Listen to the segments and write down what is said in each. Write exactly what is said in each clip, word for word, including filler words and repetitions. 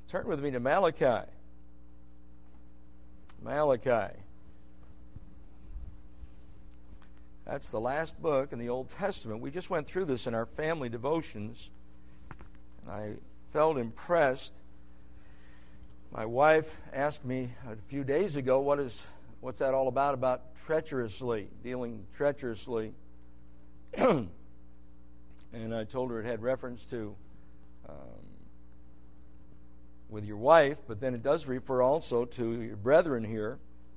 Turn with me to Malachi. Malachi. That's the last book in the Old Testament. We just went through this in our family devotions, and I felt impressed. My wife asked me a few days ago, what is, what's that all about, about treacherously, dealing treacherously. And I told her it had reference to um, with your wife, but then it does refer also to your brethren here.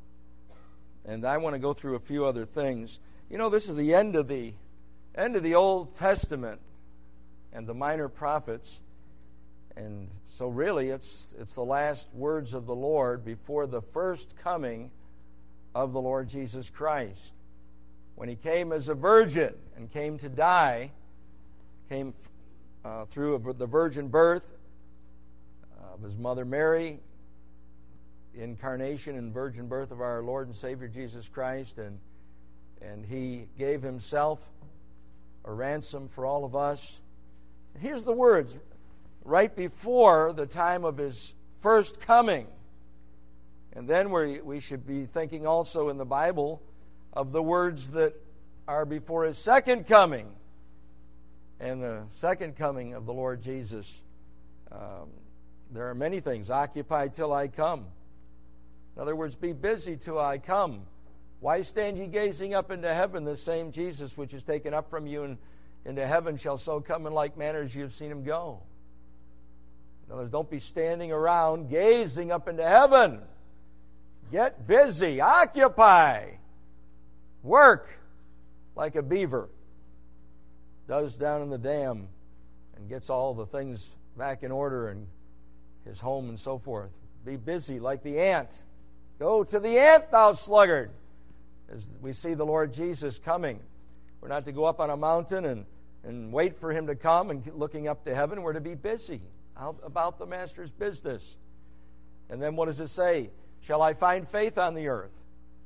And I want to go through a few other things. You know, this is the end of the end of the Old Testament and the minor prophets. And so really it's it's the last words of the Lord before the first coming of the Lord Jesus Christ. When he came as a virgin and came to die, came uh, through the virgin birth of his mother Mary, the incarnation and virgin birth of our Lord and Savior Jesus Christ, and and he gave himself a ransom for all of us. Here's the words right before the time of his first coming. And then we we should be thinking also in the Bible of the words that are before his second coming. And the second coming of the Lord Jesus, um, there are many things. Occupy till I come. In other words, be busy till I come. Why stand ye gazing up into heaven? The same Jesus which is taken up from you and into heaven shall so come in like manner as you have seen him go. In other words, don't be standing around gazing up into heaven. Get busy. Occupy. Work like a beaver does down in the dam and gets all the things back in order and his home and so forth. Be busy like the ant. Go to the ant, thou sluggard. As we see the Lord Jesus coming. We're not to go up on a mountain and, and wait for him to come and looking up to heaven. We're to be busy out about the Master's business. And then what does it say? Shall I find faith on the earth?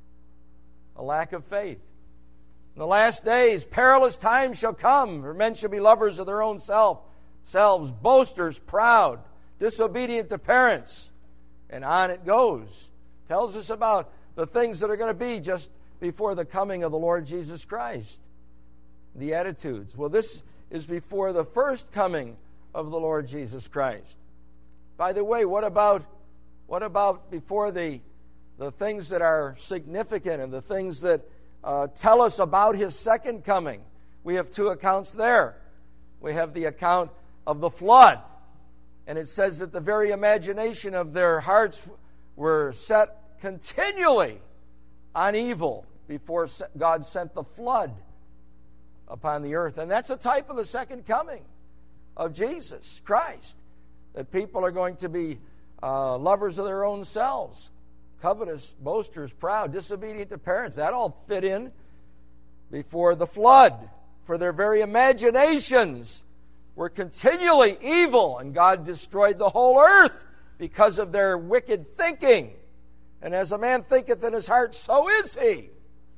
A lack of faith. In the last days, perilous times shall come, for men shall be lovers of their own self, selves, boasters, proud, disobedient to parents. And on it goes. Tells us about the things that are going to be just before the coming of the Lord Jesus Christ. The attitudes. Well, this is before the first coming of the Lord Jesus Christ. By the way, what about what about before the the things that are significant and the things that uh, tell us about his second coming? We have two accounts there. We have the account of the flood. And it says that the very imagination of their hearts were set continually on evil before God sent the flood upon the earth. And that's a type of the second coming of Jesus Christ. That people are going to be uh, lovers of their own selves, covetous, boasters, proud, disobedient to parents. That all fit in before the flood. For their very imaginations were continually evil, and God destroyed the whole earth because of their wicked thinking. And as a man thinketh in his heart, so is he.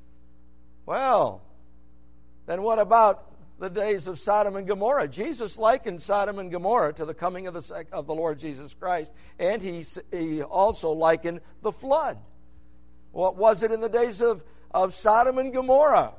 Well, then what about the days of Sodom and Gomorrah? Jesus likened Sodom and Gomorrah to the coming of the of the Lord Jesus Christ, and he, he also likened the flood. What was it in the days of, of Sodom and Gomorrah?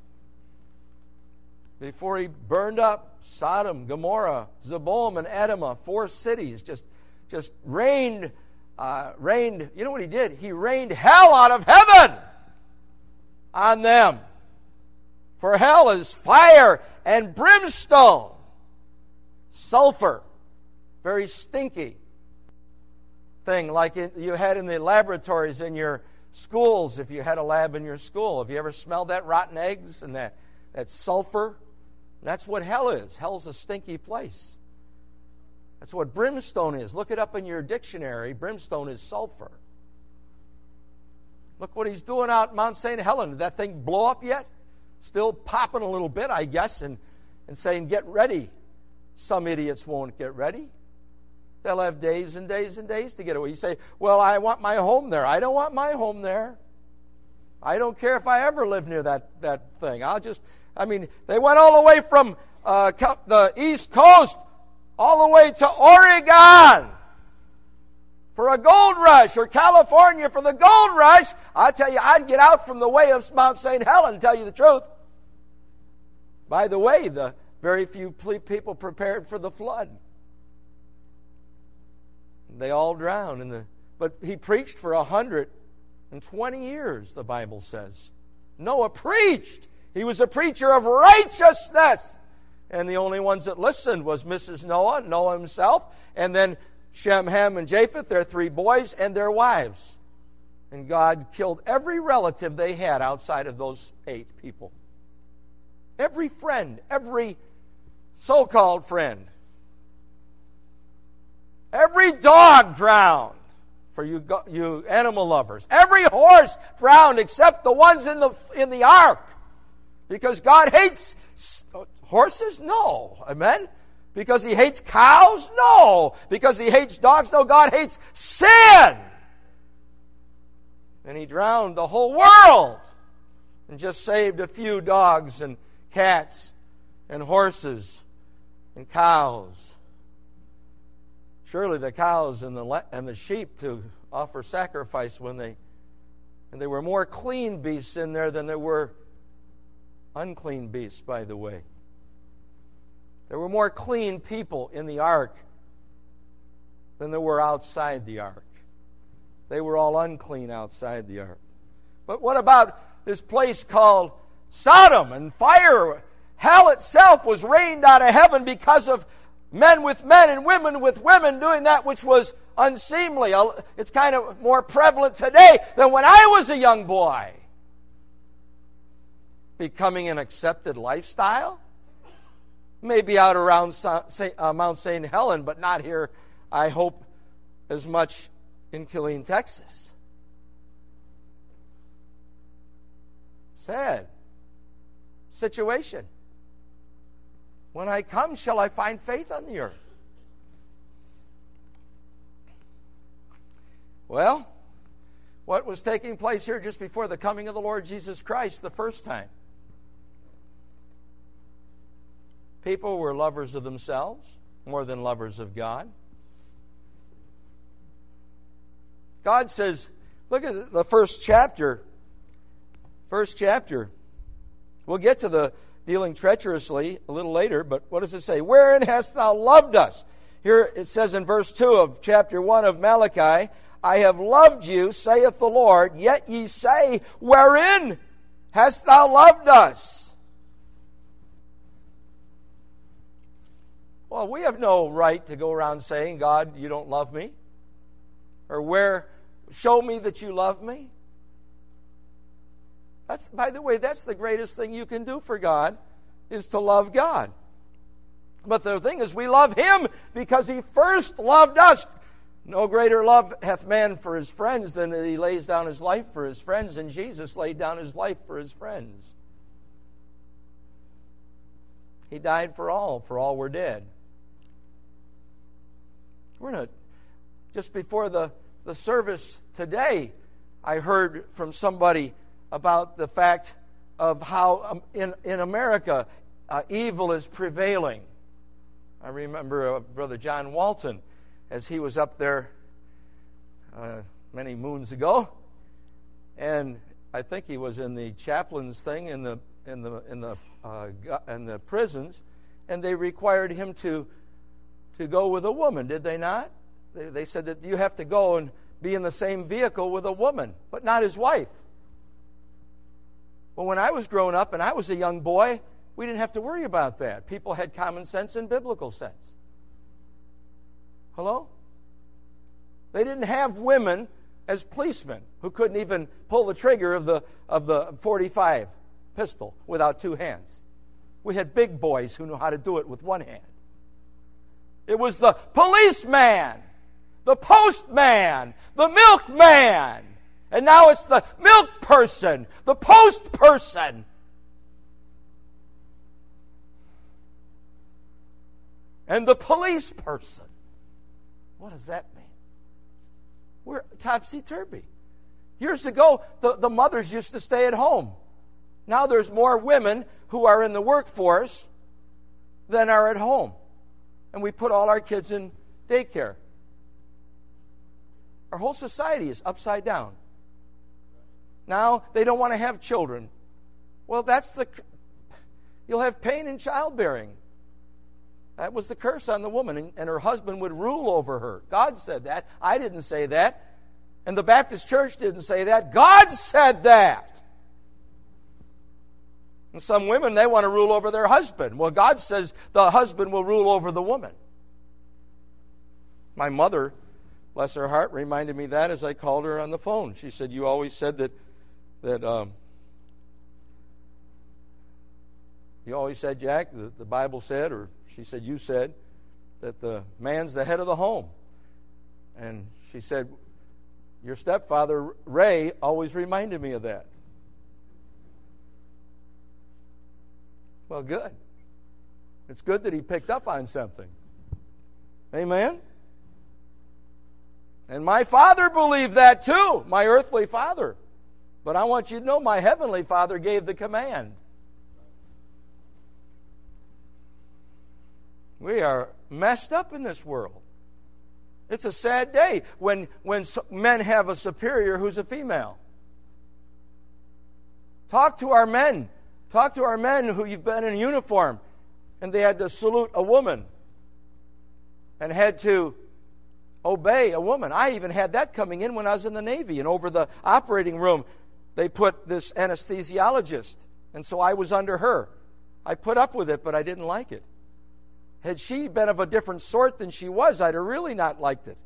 Before he burned up Sodom, Gomorrah, Zeboam, and Admah, four cities, just, just rained, uh, rained, you know what he did? He rained hell out of heaven on them. For hell is fire and brimstone, sulfur, very stinky thing like it, you had in the laboratories in your schools, if you had a lab in your school. Have you ever smelled that rotten eggs and that, that sulfur? That's what hell is. Hell's a stinky place. That's what brimstone is. Look it up in your dictionary. Brimstone is sulfur. Look what he's doing out in Mount Saint Helens. Did that thing blow up yet? Still popping a little bit, I guess, and, and saying, get ready. Some idiots won't get ready. They'll have days and days and days to get away. You say, well, I want my home there. I don't want my home there. I don't care if I ever live near that, that thing. I'll just, I mean, they went all the way from uh, the East Coast all the way to Oregon for a gold rush, or California for the gold rush, I tell you, I'd get out from the way of Mount Saint Helens, tell you the truth. By the way, the very few people prepared for the flood. They all drowned. In the, but he preached for one hundred twenty years, the Bible says. Noah preached. He was a preacher of righteousness. And the only ones that listened was Missus Noah, Noah himself, and then Shem, Ham, and Japheth, their three boys, and their wives. And God killed every relative they had outside of those eight people. Every friend, every so-called friend. Every dog drowned, for you, you animal lovers. Every horse drowned except the ones in the, in the ark. Because God hates horses? No. Amen? Because he hates cows? No. Because he hates dogs? No. God hates sin. And he drowned the whole world and just saved a few dogs and cats and horses and cows. Surely the cows and the and the sheep to offer sacrifice when they and there were more clean beasts in there than there were unclean beasts, by the way. There were more clean people in the ark than there were outside the ark. They were all unclean outside the ark. But what about this place called Sodom? And fire, hell itself was rained out of heaven because of men with men and women with women doing that which was unseemly. It's kind of more prevalent today than when I was a young boy. Becoming an accepted lifestyle? Maybe out around Mount Saint Helens, but not here, I hope, as much in Killeen, Texas. Sad situation. When I come, shall I find faith on the earth? Well, what was taking place here just before the coming of the Lord Jesus Christ the first time? People were lovers of themselves more than lovers of God. God says, look at the first chapter. First chapter. We'll get to the dealing treacherously a little later, but what does it say? Wherein hast thou loved us? Here it says in verse two of chapter one of Malachi, I have loved you, saith the Lord, yet ye say, wherein hast thou loved us? Well, we have no right to go around saying, God, you don't love me. Or where, show me that you love me. That's, by the way, that's the greatest thing you can do for God, is to love God. But the thing is, we love Him because He first loved us. No greater love hath man for his friends than that he lays down his life for his friends, and Jesus laid down His life for His friends. He died for all, for all were dead. We're not, just before the, the service today, I heard from somebody about the fact of how um, in, in America uh, evil is prevailing. I remember uh, Brother John Walton, as he was up there uh, many moons ago, and I think he was in the chaplain's thing in the in the in the uh, in the prisons, and they required him to to go with a woman, did they not? They, they said that you have to go and be in the same vehicle with a woman, but not his wife. Well, when I was growing up and I was a young boy, we didn't have to worry about that. People had common sense and biblical sense. Hello? They didn't have women as policemen who couldn't even pull the trigger of the of the forty-five pistol without two hands. We had big boys who knew how to do it with one hand. It was the policeman, the postman, the milkman, and now it's the milk person, the post person. And the police person. What does that mean? We're topsy-turvy. Years ago, the, the mothers used to stay at home. Now there's more women who are in the workforce than are at home. And we put all our kids in daycare. Our whole society is upside down. Now they don't want to have children. Well, that's the... You'll have pain in childbearing. That was the curse on the woman, and, and her husband would rule over her. God said that. I didn't say that. And the Baptist Church didn't say that. God said that. And some women, they want to rule over their husband. Well, God says the husband will rule over the woman. My mother, bless her heart, reminded me that as I called her on the phone. She said, you always said that, that um, you always said, Jack, the, the Bible said, or she said, you said, that the man's the head of the home. And she said, your stepfather, Ray, always reminded me of that. Well, good. It's good that he picked up on something. Amen? And my father believed that too, my earthly father. But I want you to know my heavenly Father gave the command. We are messed up in this world. It's a sad day when, when men have a superior who's a female. Talk to our men. Talk to our men who you've been in uniform and they had to salute a woman and had to obey a woman. I even had that coming in when I was in the Navy, and over the operating room they put this anesthesiologist, and so I was under her. I put up with it, but I didn't like it. Had she been of a different sort than she was, I'd have really not liked it.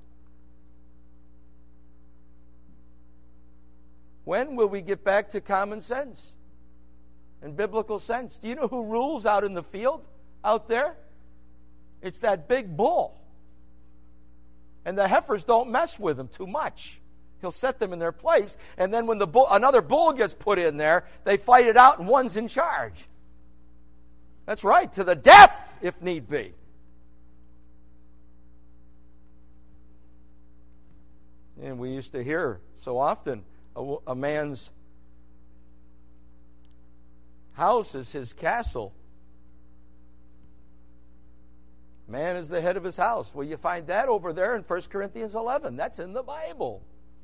When will we get back to common sense and biblical sense? Do you know who rules out in the field out there? It's that big bull. And the heifers don't mess with him too much. He'll set them in their place, and then when the bull, another bull gets put in there, they fight it out and one's in charge. That's right, to the death if need be. And we used to hear so often a, a man's house is his castle. Man is the head of his house. Well, you find that over there in First Corinthians eleven. That's in the Bible.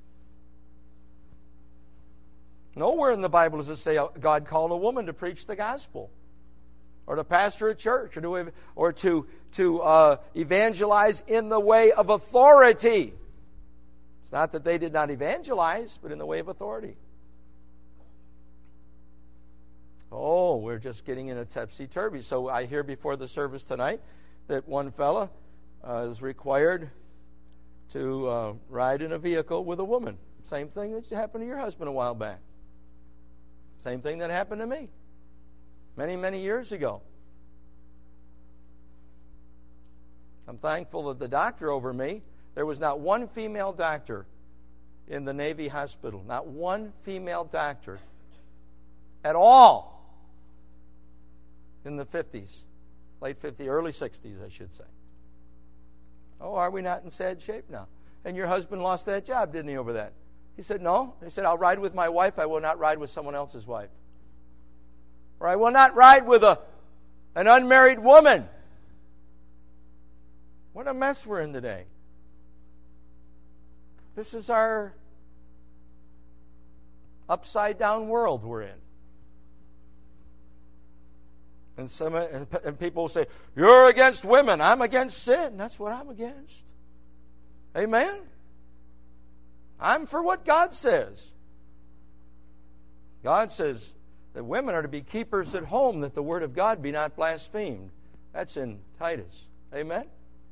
Nowhere in the Bible does it say God called a woman to preach the gospel, or to pastor a church, or to, or to, to uh, evangelize in the way of authority. It's not that they did not evangelize, but in the way of authority. Oh, we're just getting in a topsy-turvy. So I hear before the service tonight that one fella uh, is required to uh, ride in a vehicle with a woman. Same thing that happened to your husband a while back. Same thing that happened to me many, many years ago. I'm thankful that the doctor over me, there was not one female doctor in the Navy hospital. Not one female doctor at all in the fifties. Late fifties, early sixties, I should say. Oh, are we not in sad shape now? And your husband lost that job, didn't he, over that? He said, no. He said, I'll ride with my wife. I will not ride with someone else's wife. Or I will not ride with a an unmarried woman. What a mess we're in today. This is our upside-down world we're in. And some and people will say, you're against women. I'm against sin. That's what I'm against. Amen? I'm for what God says. God says that women are to be keepers at home, that the word of God be not blasphemed. That's in Titus. Amen?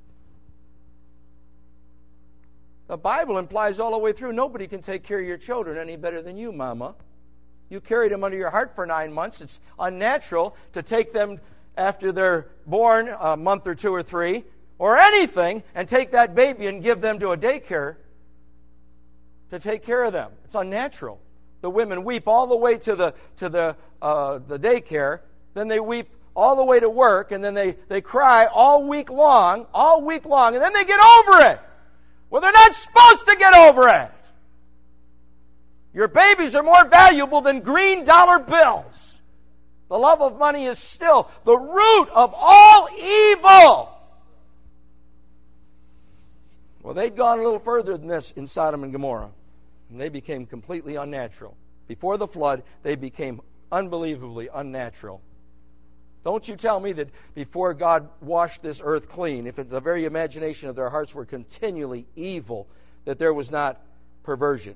The Bible implies all the way through, nobody can take care of your children any better than you, Mama. You carried them under your heart for nine months. It's unnatural to take them after they're born, a month or two or three, or anything, and take that baby and give them to a daycare to take care of them. It's unnatural. The women weep all the way to the to the uh, the daycare, then they weep all the way to work, and then they, they cry all week long, all week long, and then they get over it. Well, they're not supposed to get over it. Your babies are more valuable than green dollar bills. The love of money is still the root of all evil. Well, they'd gone a little further than this in Sodom and Gomorrah. And they became completely unnatural. Before the flood, they became unbelievably unnatural. Don't you tell me that before God washed this earth clean, if the very imagination of their hearts were continually evil, that there was not perversion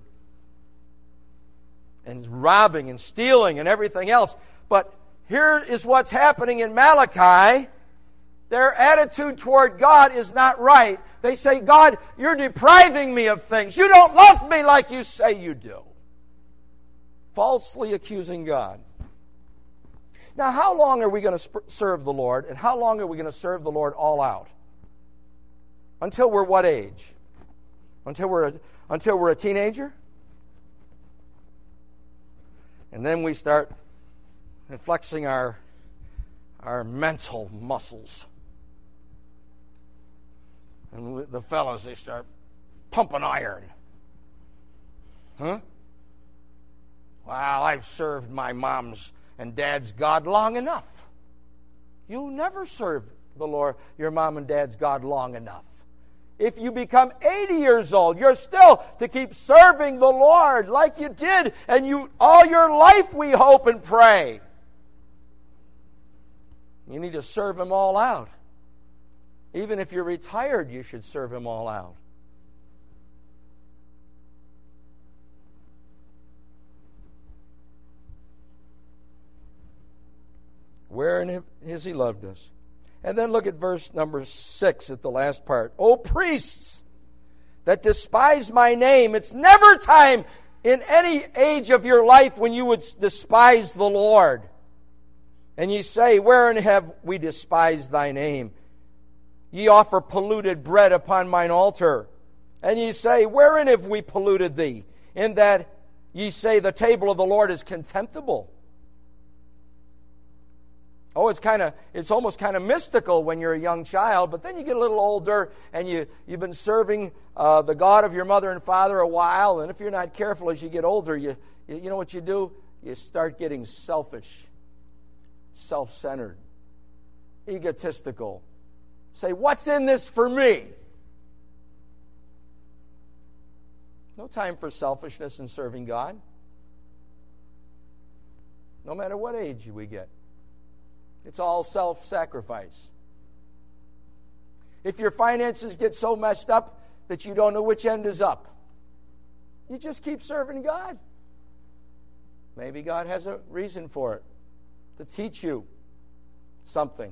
and robbing and stealing and everything else. But here is what's happening in Malachi. Their attitude toward God is not right. They say, God, you're depriving me of things. You don't love me like you say you do. Falsely accusing God. Now, how long are we going to sp- serve the Lord, and how long are we going to serve the Lord all out? Until we're what age? Until we're a, until we're a teenager? And then we start flexing our, our mental muscles. And the fellas, they start pumping iron. Huh? Well, I've served my mom's and dad's God long enough. You never served the Lord, your mom and dad's God long enough. If you become eighty years old, you're still to keep serving the Lord like you did, and you all your life, we hope and pray. You need to serve Him all out. Even if you're retired, you should serve Him all out. Wherein has He loved us? And then look at verse number six at the last part. O priests that despise my name. It's never time in any age of your life when you would despise the Lord. And ye say, wherein have we despised thy name? Ye offer polluted bread upon mine altar. And ye say, wherein have we polluted thee? In that ye say the table of the Lord is contemptible. Oh, it's kind of, it's almost kind of mystical when you're a young child, but then you get a little older and you, you've been serving uh, the God of your mother and father a while, and if you're not careful as you get older, you, you, you know what you do? You start getting selfish, self-centered, egotistical. Say, what's in this for me? No time for selfishness in serving God. No matter what age we get. It's all self-sacrifice. If your finances get so messed up that you don't know which end is up, you just keep serving God. Maybe God has a reason for it, to teach you something.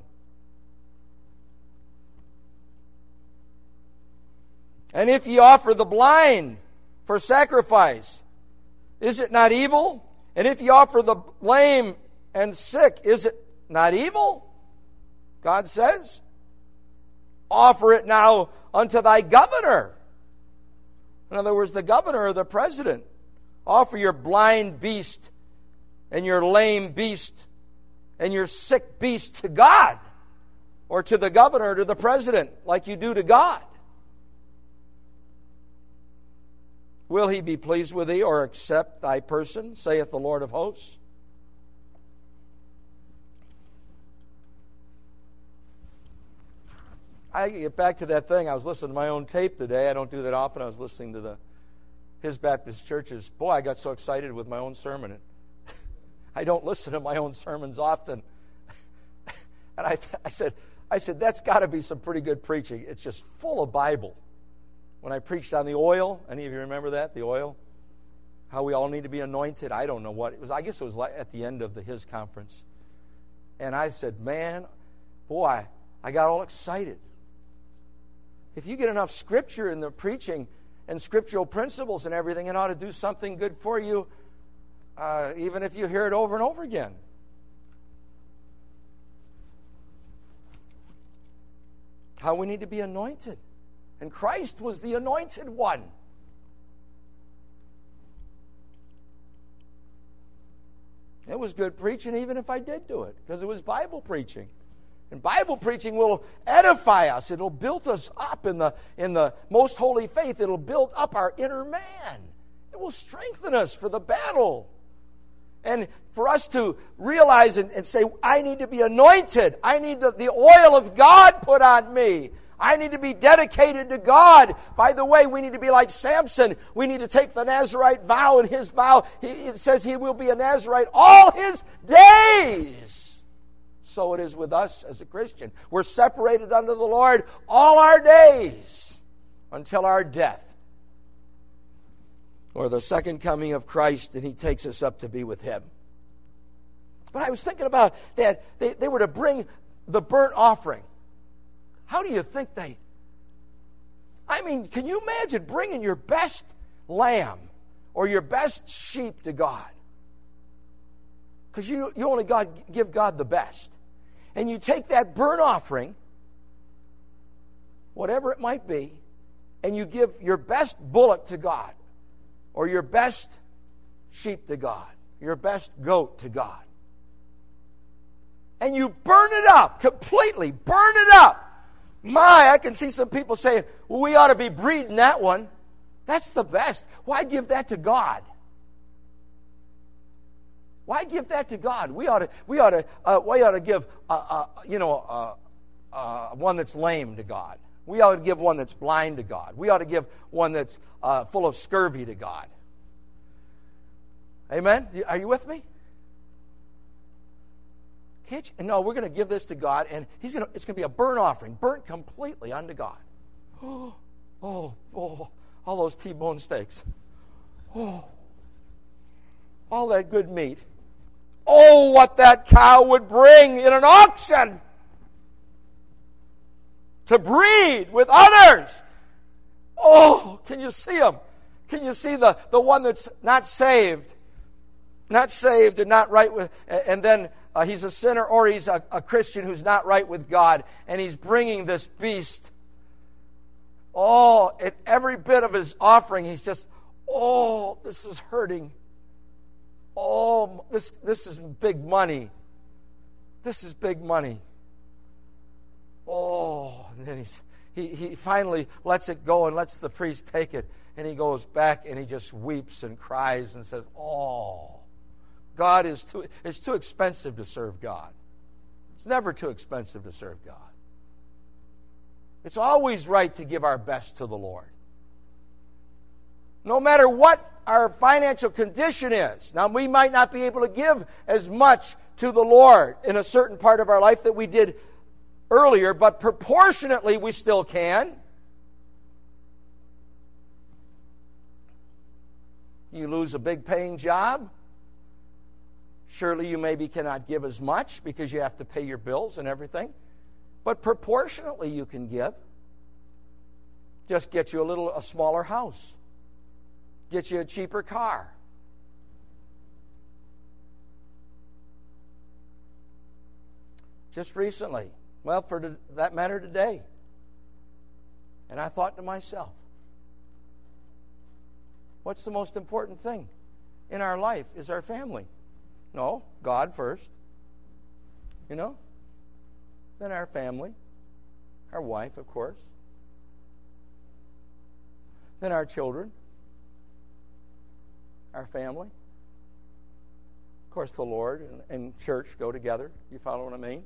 And if ye offer the blind for sacrifice, is it not evil? And if ye offer the lame and sick, is it not evil? God says, offer it now unto thy governor. In other words, the governor or the president. Offer your blind beast and your lame beast and your sick beast to God, or to the governor or to the president, like you do to God. Will he be pleased with thee, or accept thy person, saith the Lord of hosts? I get back to that thing. I was listening to my own tape today. I don't do that often. I was listening to the His Baptist Churches. Boy, I got so excited with my own sermon. I don't listen to my own sermons often. And I, I said, I said, that's got to be some pretty good preaching. It's just full of Bible. When I preached on the oil, any of you remember that, the oil? How we all need to be anointed. I don't know what it was. I guess it was at the end of the His conference. And I said, man, boy, I got all excited. If you get enough Scripture in the preaching and scriptural principles and everything, it ought to do something good for you, uh, even if you hear it over and over again. How we need to be anointed. And Christ was the anointed one. It was good preaching even if I did do it, because it was Bible preaching. And Bible preaching will edify us. It'll build us up in the, in the most holy faith. It'll build up our inner man. It will strengthen us for the battle. And for us to realize and, and say, I need to be anointed. I need the, the oil of God put on me. I need to be dedicated to God. By the way, we need to be like Samson. We need to take the Nazirite vow, and his vow, he, it says he will be a Nazirite all his days. So it is with us as a Christian. We're separated unto the Lord all our days until our death, or the second coming of Christ, and he takes us up to be with him. But I was thinking about that they, they were to bring the burnt offering. How do you think they... I mean, can you imagine bringing your best lamb or your best sheep to God? Because you, you only God, give God the best. And you take that burnt offering, whatever it might be, and you give your best bullock to God, or your best sheep to God, your best goat to God. And you burn it up, completely burn it up. My, I can see some people saying, well, we ought to be breeding that one. That's the best. Why give that to God? Why give that to God? We ought to, we ought to, uh, we ought to give, uh, uh, you know, uh, uh, one that's lame to God. We ought to give one that's blind to God. We ought to give one that's uh, full of scurvy to God. Amen? Are you with me? Can't you? No, we're going to give this to God, and He's going to, it's going to be a burnt offering, burnt completely unto God. Oh, oh, oh, all those T-bone steaks. Oh, all that good meat. Oh, what that cow would bring in an auction to breed with others. Oh, can you see them? Can you see the, the one that's not saved? Not saved and not right with, and then uh, he's a sinner, or he's a, a Christian who's not right with God, and he's bringing this beast. Oh, at every bit of his offering, he's just, oh, this is hurting. Oh, this this is big money. This is big money. Oh, and then he's, he, he finally lets it go and lets the priest take it. And he goes back and he just weeps and cries and says, oh, God is too, it's too expensive to serve God. It's never too expensive to serve God. It's always right to give our best to the Lord. No matter what our financial condition is. Now, we might not be able to give as much to the Lord in a certain part of our life that we did earlier, but proportionately we still can. You lose a big paying job. Surely you maybe cannot give as much because you have to pay your bills and everything. But proportionately you can give. Just get you a little a smaller house. Get you a cheaper car. Just recently, well, for that matter today, and I thought to myself, what's the most important thing in our life is our family. No, God first. You know? Then our family. Our wife, of course. Then our children. Our family. Of course, the Lord and, and church go together. You follow what I mean?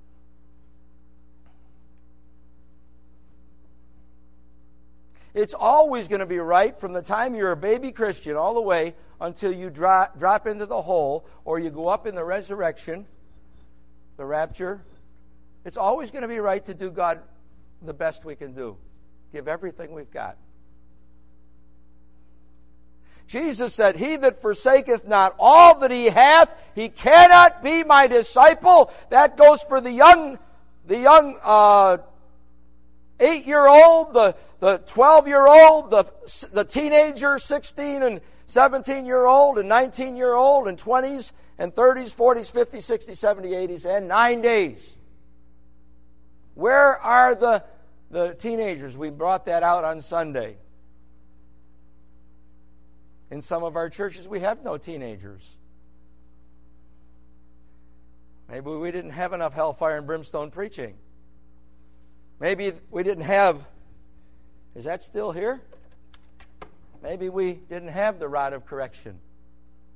It's always going to be right from the time you're a baby Christian all the way until you drop, drop into the hole or you go up in the resurrection, the rapture. It's always going to be right to do God the best we can do. Give everything we've got. Jesus said, he that forsaketh not all that he hath, he cannot be my disciple. That goes for the young, the young uh, eight-year-old, the the twelve-year-old, the the teenager, sixteen and seventeen-year-old, and nineteen-year-old, and twenties, and thirties, forties, fifties, sixties, seventies, eighties, and nine days. Where are the, the teenagers? We brought that out on Sunday. In some of our churches, we have no teenagers. Maybe we didn't have enough hellfire and brimstone preaching. Maybe we didn't have... Is that still here? Maybe we didn't have the rod of correction.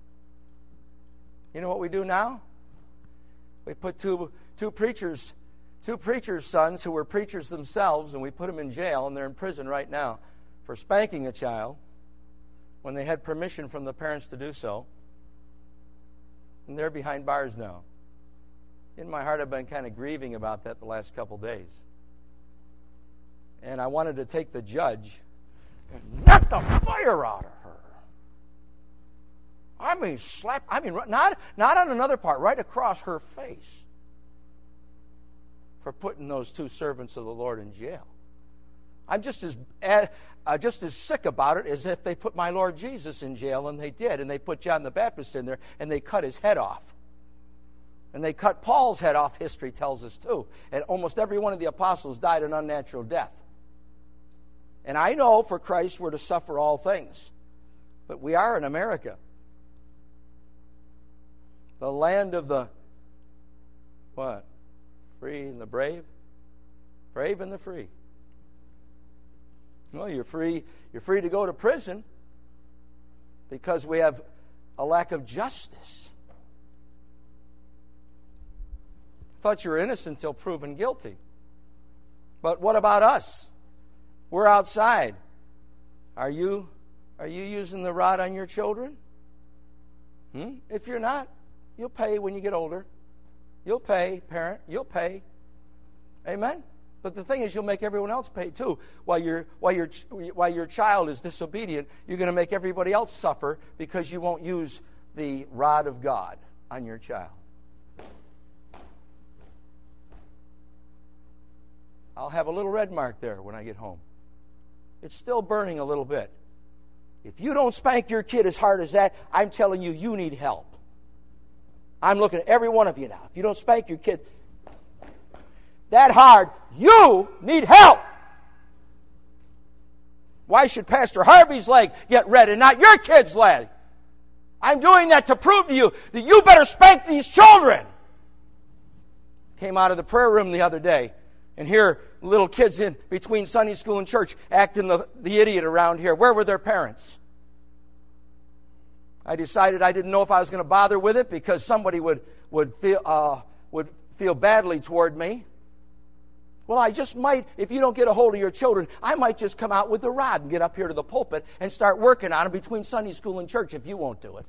You know what we do now? We put two two preachers Two preachers' sons who were preachers themselves, and we put them in jail, and they're in prison right now for spanking a child when they had permission from the parents to do so. And they're behind bars now. In my heart, I've been kind of grieving about that the last couple days. And I wanted to take the judge and knock the fire out of her. I mean, slap, I mean, not, not on another part, right across her face for putting those two servants of the Lord in jail. I'm just as uh, just as sick about it as if they put my Lord Jesus in jail, and they did, and they put John the Baptist in there, and they cut his head off. And they cut Paul's head off, history tells us too. And almost every one of the apostles died an unnatural death. And I know for Christ we're to suffer all things. But we are in America, the land of the, what? Free and the brave? Brave and the free. Well, you're free, you're free to go to prison because we have a lack of justice. Thought you were innocent until proven guilty. But what about us? We're outside. Are you are you using the rod on your children? Hmm? If you're not, you'll pay when you get older. You'll pay, parent. You'll pay. Amen? But the thing is, you'll make everyone else pay too. While your while your while your child is disobedient, you're going to make everybody else suffer because you won't use the rod of God on your child. I'll have a little red mark there when I get home. It's still burning a little bit. If you don't spank your kid as hard as that, I'm telling you, you need help. I'm looking at every one of you now. If you don't spank your kid that hard, you need help. Why should Pastor Harvey's leg get red and not your kid's leg? I'm doing that to prove to you that you better spank these children. Came out of the prayer room the other day, and here little kids in between Sunday school and church acting the, the idiot around here. Where were their parents? I decided I didn't know if I was going to bother with it because somebody would would feel uh, would feel badly toward me. Well, I just might, if you don't get a hold of your children, I might just come out with the rod and get up here to the pulpit and start working on them between Sunday school and church if you won't do it.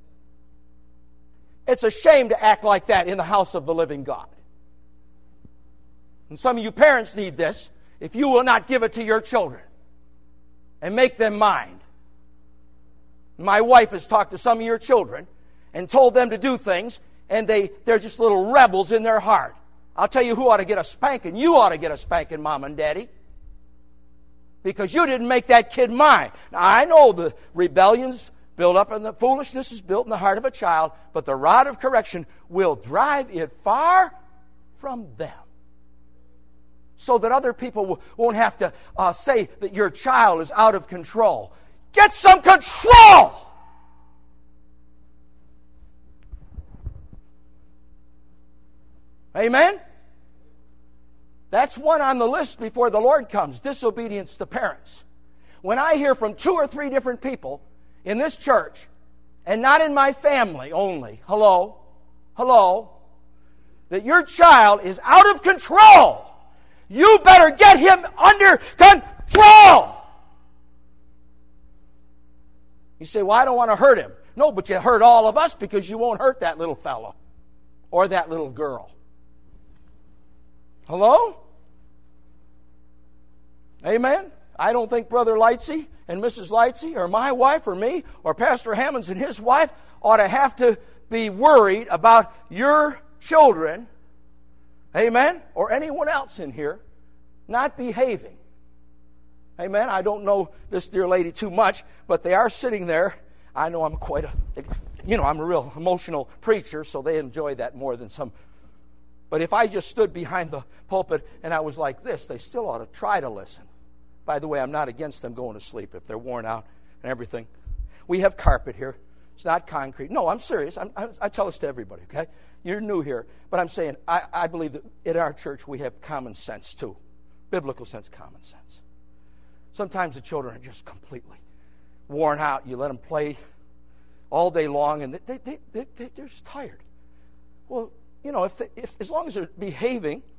It's a shame to act like that in the house of the living God. And some of you parents need this. If you will not give it to your children and make them mind. My wife has talked to some of your children and told them to do things, and they, they're just little rebels in their heart. I'll tell you who ought to get a spanking. You ought to get a spanking, Mom and Daddy. Because you didn't make that kid mine. Now, I know the rebellion's built up and the foolishness is built in the heart of a child, but the rod of correction will drive it far from them. So that other people won't have to uh, say that your child is out of control. Get some control! Amen? That's one on the list before the Lord comes, disobedience to parents. When I hear from two or three different people in this church, and not in my family only, hello, hello, that your child is out of control, you better get him under control. You say, well, I don't want to hurt him. No, but you hurt all of us because you won't hurt that little fellow or that little girl. Hello? Amen? I don't think Brother Lightsey and Missus Lightsey or my wife or me or Pastor Hammonds and his wife ought to have to be worried about your children, amen, or anyone else in here not behaving. Amen? I don't know this dear lady too much, but they are sitting there. I know I'm quite a, you know, I'm a real emotional preacher, so they enjoy that more than some. But if I just stood behind the pulpit and I was like this, they still ought to try to listen. By the way, I'm not against them going to sleep if they're worn out and everything. We have carpet here. It's not concrete. No, I'm serious. I'm, I, I tell this to everybody, okay? You're new here. But I'm saying I, I believe that in our church we have common sense too. Biblical sense, common sense. Sometimes the children are just completely worn out. You let them play all day long and they, they, they, they, they're just tired. Well, you know, if, they, if as long as they're behaving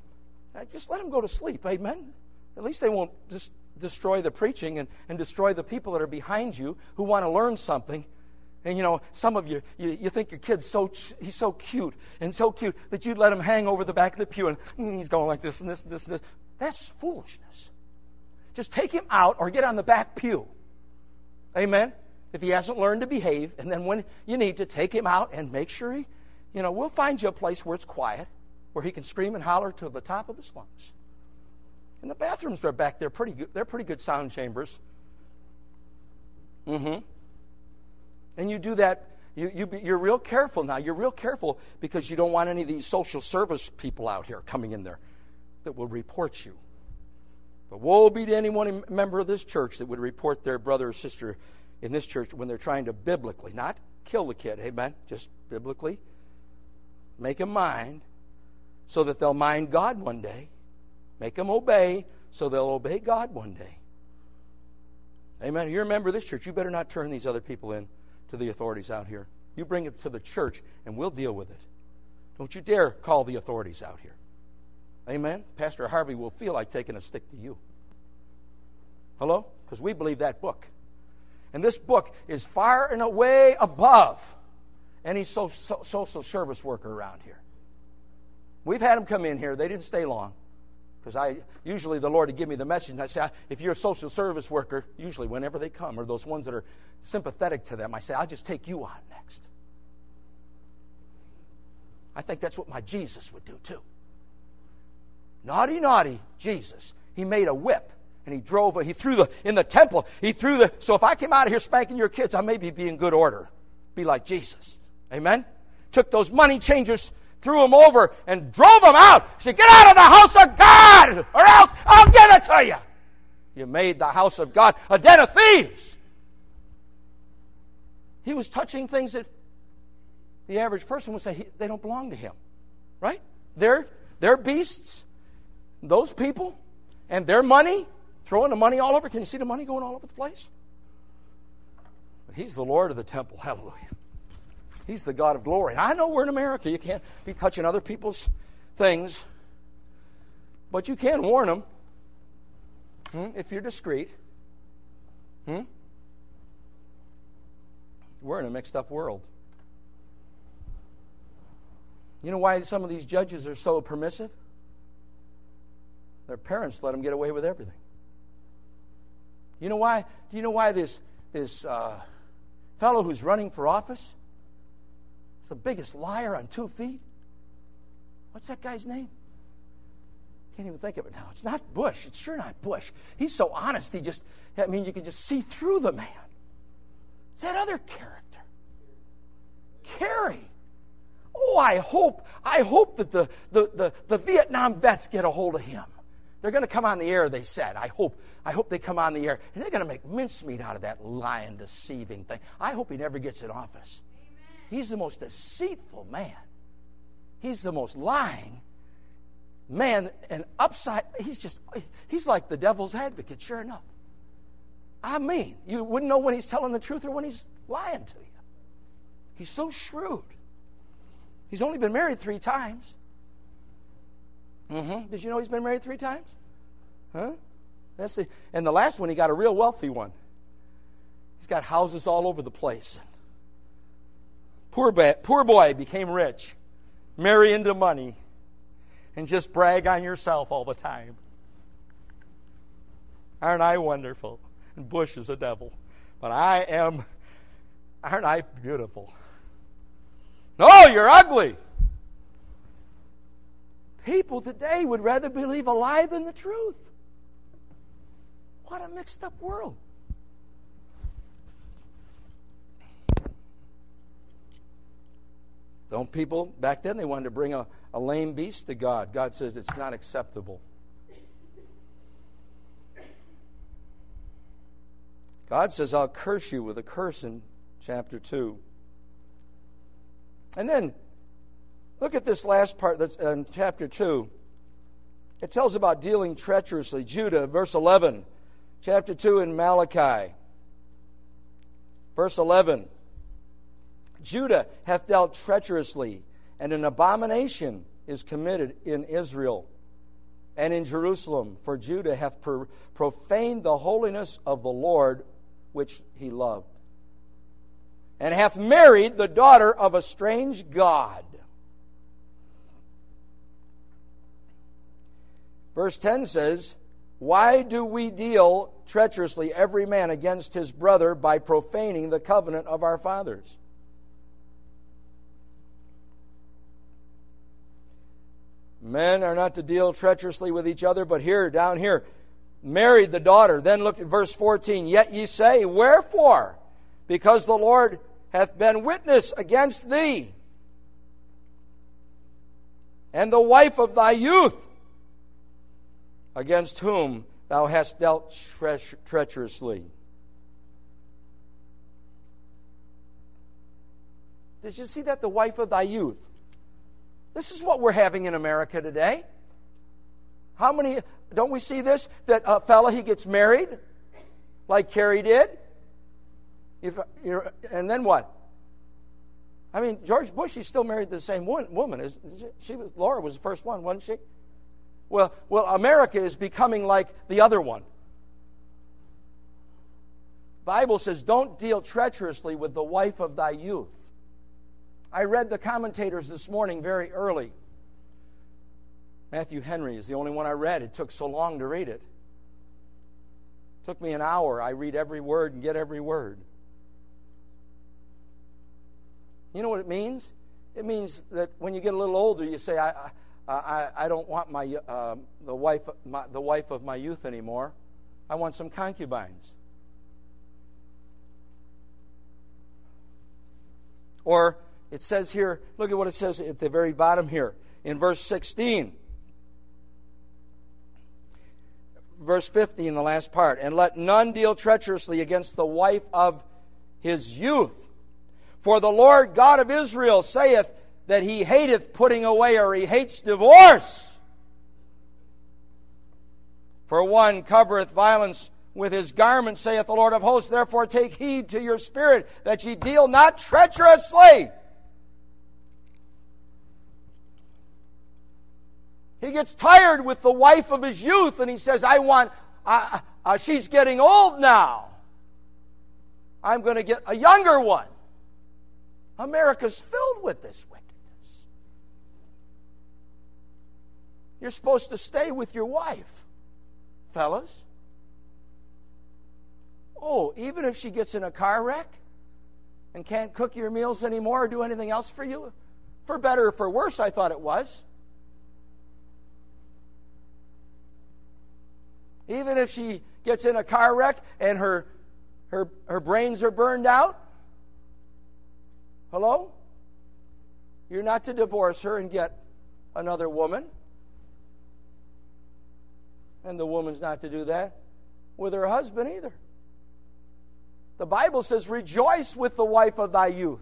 Just let them go to sleep. Amen? At least they won't just destroy the preaching and, and destroy the people that are behind you who want to learn something. And, you know, some of you, you, you think your kid's so, he's so cute and so cute that you'd let him hang over the back of the pew and mm, he's going like this and this and this and this. That's foolishness. Just take him out or get on the back pew. Amen? If he hasn't learned to behave, and then when you need to, take him out and make sure he, you know, we'll find you a place where it's quiet, where he can scream and holler to the top of his lungs. And the bathrooms are back there pretty good. They're pretty good sound chambers. Mm-hmm. And you do that, you, you, you're real careful now. You're real careful because you don't want any of these social service people out here coming in there that will report you. But woe be to anyone member of this church that would report their brother or sister in this church when they're trying to biblically, not kill the kid, amen, just biblically make them mind so that they'll mind God one day. Make them obey so they'll obey God one day. Amen. If you're a member of this church, you better not turn these other people in to the authorities out here. You bring it to the church and we'll deal with it. Don't you dare call the authorities out here. Amen. Pastor Harvey will feel like taking a stick to you. Hello? Because we believe that book. And this book is far and away above any so, so, social service worker around here. We've had them come in here. They didn't stay long. Because I usually the Lord would give me the message, and I say, if you're a social service worker, usually whenever they come, or those ones that are sympathetic to them, I say, I'll just take you on next. I think that's what my Jesus would do too. Naughty, naughty Jesus. He made a whip, and he drove, he threw the, in the temple, he threw the, so if I came out of here spanking your kids, I may be in good order. Be like Jesus. Amen? Took those money changers, threw them over, and drove them out. He said, get out of the house of God, or else I'll give it to you. You made the house of God a den of thieves. He was touching things that the average person would say he, they don't belong to him. Right? They're, they're beasts, those people, and their money, throwing the money all over. Can you see the money going all over the place? But he's the Lord of the temple. Hallelujah. He's the God of glory. I know we're in America. You can't be touching other people's things. But you can warn them hmm, if you're discreet. Hmm? We're in a mixed up world. You know why some of these judges are so permissive? Their parents let them get away with everything. You know why? Do you know why this, this uh, fellow who's running for office is the biggest liar on two feet? What's that guy's name? Can't even think of it now. It's not Bush. It's sure not Bush. He's so honest. He just, I mean, you can just see through the man. It's that other character. Kerry. Oh, I hope, I hope that the, the, the, the Vietnam vets get a hold of him. They're going to come on the air, they said. I hope, I hope they come on the air. And they're going to make mincemeat out of that lying, deceiving thing. I hope he never gets in office. Amen. He's the most deceitful man. He's the most lying man. And upside, he's just, he's like the devil's advocate, sure enough. I mean, you wouldn't know when he's telling the truth or when he's lying to you. He's so shrewd. He's only been married three times. Mm-hmm. Did you know he's been married three times? Huh? That's the, and the last one, he got a real wealthy one. He's got houses all over the place. Poor, ba- poor boy became rich. Marry into money. And just brag on yourself all the time. Aren't I wonderful? And Bush is a devil. But I am, aren't I beautiful? No, you're ugly. People today would rather believe a lie than the truth. What a mixed up world. Don't people, back then they wanted to bring a, a lame beast to God. God says it's not acceptable. God says, I'll curse you with a curse in chapter two. And then, look at this last part that's in chapter two. It tells about dealing treacherously. Judah, verse eleven. Chapter two in Malachi. Verse eleven. Judah hath dealt treacherously, and an abomination is committed in Israel. and in Jerusalem, for Judah hath per- profaned the holiness of the Lord, which he loved, and hath married the daughter of a strange god. Verse ten says, why do we deal treacherously every man against his brother by profaning the covenant of our fathers? Men are not to deal treacherously with each other, but here, down here, married the daughter. Then look at verse fourteen. Yet ye say, wherefore? Because the Lord hath been witness against thee, and the wife of thy youth, against whom thou hast dealt tre- treacherously. Did you see that? The wife of thy youth. This is what we're having in America today. How many, don't we see this? That a fella, he gets married, like Carrie did. If, you're, and then what? I mean, George Bush, he's still married to the same one, woman. Is, she was, Laura was the first one, wasn't she? Well, well, America is becoming like the other one. The Bible says, don't deal treacherously with the wife of thy youth. I read the commentators this morning very early. Matthew Henry is the only one I read. It took so long to read it. It took me an hour. I read every word and get every word. You know what it means? It means that when you get a little older, you say, I, I, I, I don't want my, uh, the, wife, my, the wife of my youth anymore. I want some concubines. Or it says here, look at what it says at the very bottom here in verse sixteen. Verse fifteen, the last part. And let none deal treacherously against the wife of his youth. For the Lord God of Israel saith that he hateth putting away, or he hates divorce. For one covereth violence with his garment, saith the Lord of hosts. Therefore take heed to your spirit, that ye deal not treacherously. He gets tired with the wife of his youth, and he says, I want, uh, uh, she's getting old now. I'm going to get a younger one. America's filled with this wickedness. You're supposed to stay with your wife, fellas. Oh, even if she gets in a car wreck and can't cook your meals anymore or do anything else for you, for better or for worse, I thought it was. Even if she gets in a car wreck and her, her, her brains are burned out, hello? You're not to divorce her and get another woman. And the woman's not to do that with her husband either. The Bible says, rejoice with the wife of thy youth.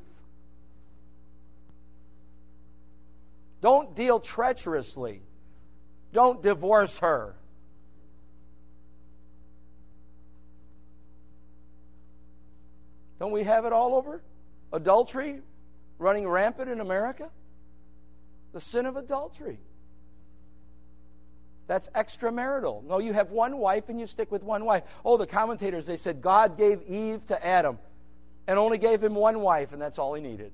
Don't deal treacherously. Don't divorce her. Don't we have it all over? Adultery running rampant in America? The sin of adultery. That's extramarital. No, you have one wife and you stick with one wife. Oh, the commentators, they said God gave Eve to Adam and only gave him one wife, and that's all he needed.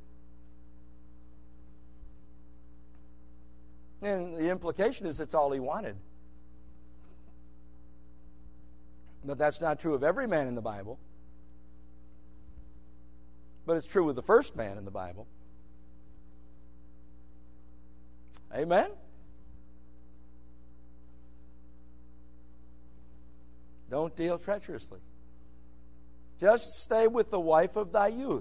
And the implication is it's all he wanted. But that's not true of every man in the Bible. But it's true with the first man in the Bible. Amen? Don't deal treacherously. Just stay with the wife of thy youth.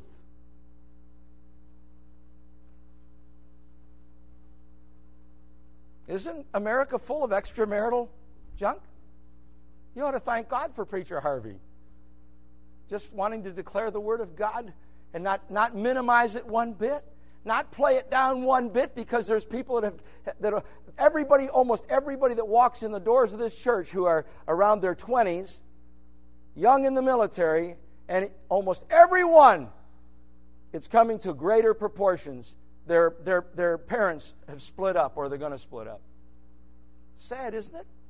Isn't America full of extramarital junk? You ought to thank God for Preacher Harvey. Just wanting to declare the Word of God and not, not minimize it one bit. Not play it down one bit, because there's people that have, that are, everybody, almost everybody that walks in the doors of this church who are around their twenties, young in the military, and almost everyone, it's coming to greater proportions. Their, their, their parents have split up, or they're going to split up. Sad, isn't it?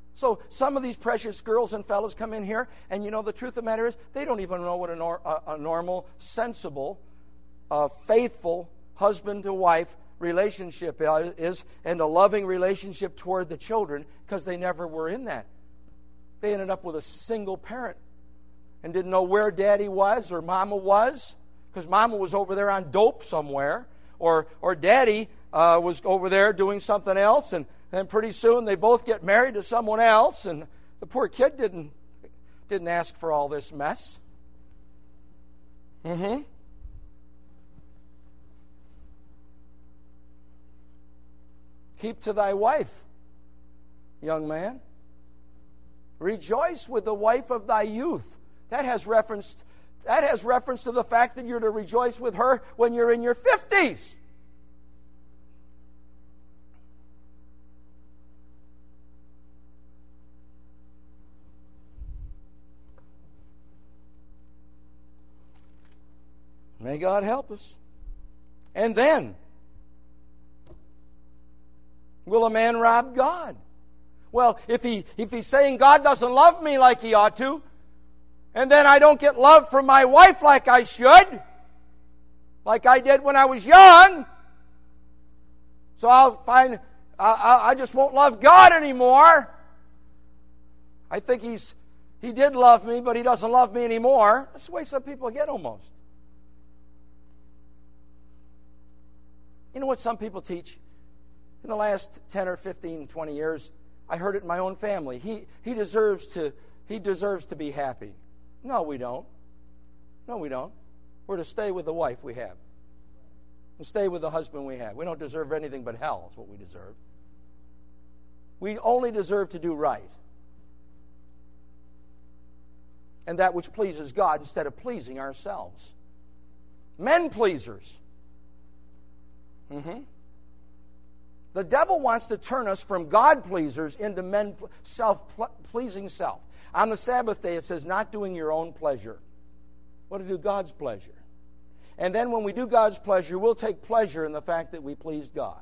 So some of these precious girls and fellas come in here, and you know the truth of the matter is, they don't even know what a, nor- a, a normal, sensible, uh, faithful husband to wife relationship is, and a loving relationship toward the children, because they never were in that. They ended up with a single parent and didn't know where daddy was or mama was, because mama was over there on dope somewhere, or or daddy uh, was over there doing something else, and then pretty soon they both get married to someone else, and the poor kid didn't didn't ask for all this mess. Mm-hmm. Keep to thy wife, young man. Rejoice with the wife of thy youth. That has reference, that has reference to the fact that you're to rejoice with her when you're in your fifties. May God help us. And then, will a man rob God? Well, if he if he's saying God doesn't love me like he ought to, and then I don't get love from my wife like I should, like I did when I was young, so I'll find I, I just won't love God anymore. I think he's he did love me, but he doesn't love me anymore. That's the way some people get almost. You know what some people teach? In the last ten or fifteen, twenty years, I heard it in my own family. He he deserves to he deserves to be happy. No, we don't. No, we don't. We're to stay with the wife we have. And stay with the husband we have. We don't deserve anything but hell is what we deserve. We only deserve to do right. And that which pleases God instead of pleasing ourselves. Men pleasers. Mm-hmm. The devil wants to turn us from God pleasers into men self-pleasing self. On the Sabbath day, it says, not doing your own pleasure, but to do God's pleasure. And then when we do God's pleasure, we'll take pleasure in the fact that we pleased God.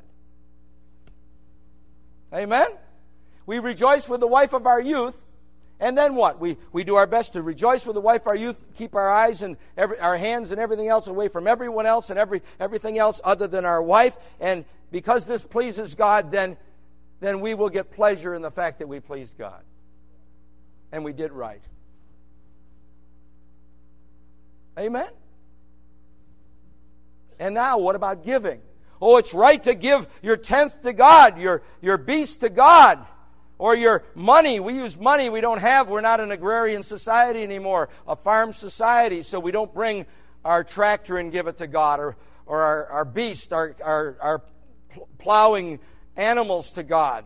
Amen? We rejoice with the wife of our youth. And then what? We we do our best to rejoice with the wife of our youth, keep our eyes and every, our hands and everything else away from everyone else and every everything else other than our wife. And because this pleases God, then, then we will get pleasure in the fact that we pleased God. And we did right. Amen? And now, what about giving? Oh, it's right to give your tenth to God, your, your beast to God. Or your money. We use money we don't have. We're not an agrarian society anymore, a farm society, so we don't bring our tractor and give it to God, or, or our, our beast, our, our, our plowing animals to God.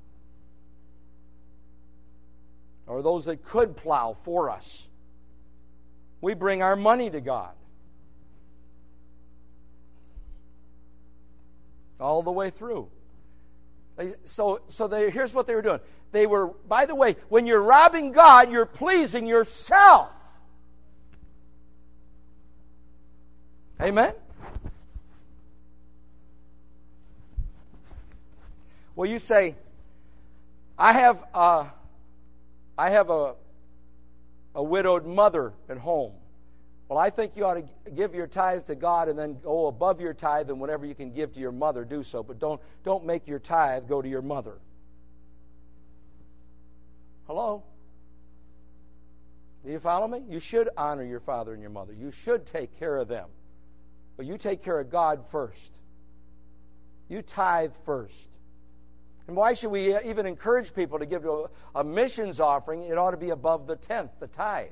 Or those that could plow for us. We bring our money to God. All the way through. So, so they, here's what they were doing. They were, by the way, when you're robbing God, you're pleasing yourself. Amen? Well, you say, I have, uh, I have a, a widowed mother at home. Well, I think you ought to give your tithe to God and then go above your tithe, and whatever you can give to your mother, do so. But don't, don't make your tithe go to your mother. Hello? Do you follow me? You should honor your father and your mother. You should take care of them. But you take care of God first. You tithe first. And why should we even encourage people to give a, a missions offering? It ought to be above the tenth, the tithe.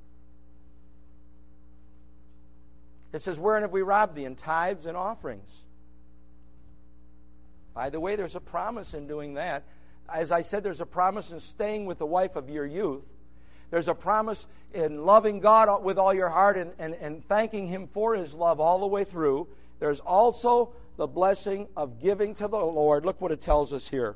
It says, wherein have we robbed thee? In tithes and offerings. By the way, there's a promise in doing that. As I said, there's a promise in staying with the wife of your youth. There's a promise in loving God with all your heart and, and, and thanking Him for His love all the way through. There's also the blessing of giving to the Lord. Look what it tells us here.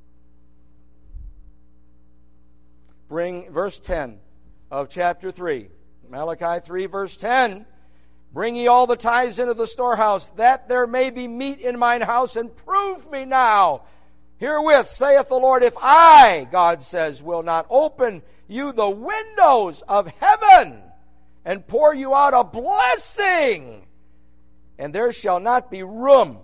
Bring, verse ten of chapter three. Malachi three, verse ten. Bring ye all the tithes into the storehouse, that there may be meat in mine house, and prove me now. Herewith, saith the Lord, if I, God says, will not open you the windows of heaven and pour you out a blessing, and there shall not be room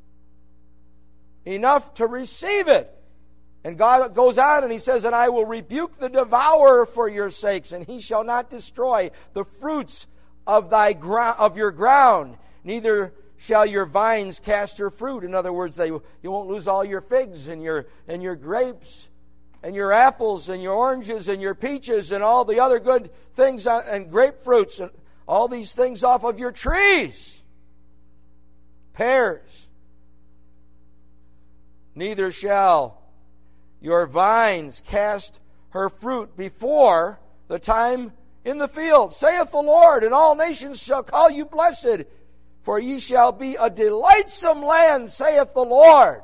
enough to receive it. And God goes on and he says, and I will rebuke the devourer for your sakes, and he shall not destroy the fruits of thy gro- of your ground, neither shall your vines cast your fruit. In other words, they, you won't lose all your figs and your and your grapes and your apples and your oranges and your peaches and all the other good things and grapefruits and all these things off of your trees. Pears. Neither shall your vines cast her fruit before the time in the field, saith the Lord, and all nations shall call you blessed, for ye shall be a delightsome land, saith the Lord.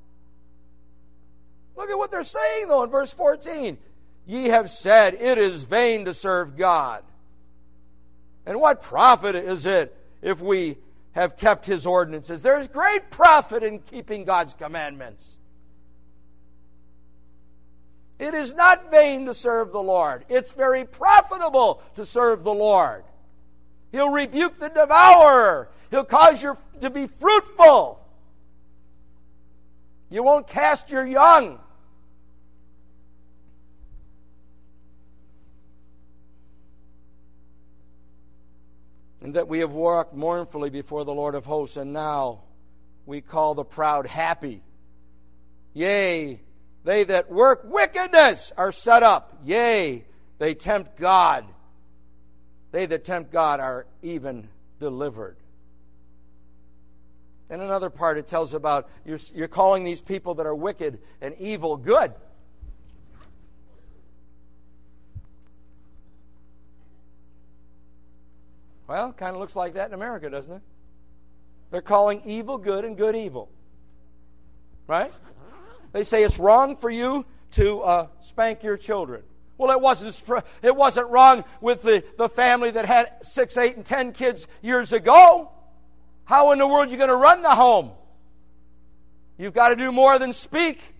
Look at what they're saying, though, in verse fourteen. Ye have said, it is vain to serve God. And what profit is it if we have kept His ordinances? There is great profit in keeping God's commandments. It is not vain to serve the Lord. It's very profitable to serve the Lord. He'll rebuke the devourer. He'll cause you to be fruitful. You won't cast your young. And that we have walked mournfully before the Lord of hosts, and now we call the proud happy. Yea, they that work wickedness are set up. Yea, they tempt God. They that tempt God are even delivered. In another part, it tells about you're, you're calling these people that are wicked and evil good. Well, kind of looks like that in America, doesn't it? They're calling evil good and good evil. Right? They say it's wrong for you to uh, spank your children. Well, it wasn't it wasn't wrong with the, the family that had six, eight, and ten kids years ago. How in the world are you going to run the home? You've got to do more than speak.